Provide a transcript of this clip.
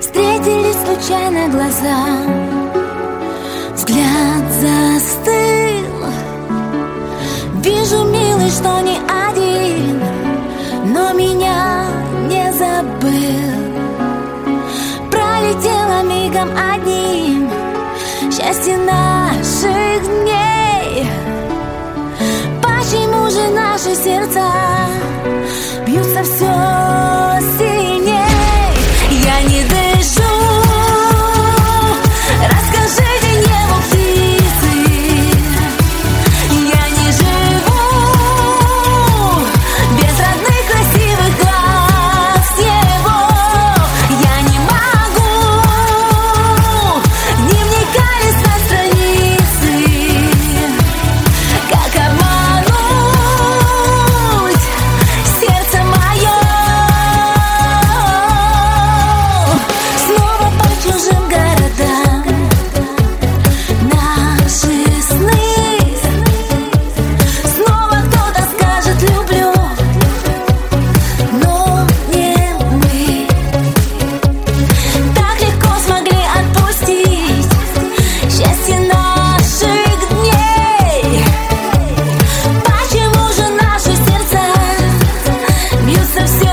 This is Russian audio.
Встретились случайно глаза, взгляд застыл. Вижу, милый, что не один, но меня не забыл. Пролетело мигом одним счастье наших дней. Почему же наши сердца бьются все сильней? Я не дышу, расскажите небу птицы. Я не живу без родных красивых глаз его. Я не могу дневника листать страницы. Как обмануть сердце мое? Снова по чужим городам наши сны. Снова кто-то скажет люблю, но не мы. Так легко смогли отпустить счастье наших дней. Почему же наши сердца бьются все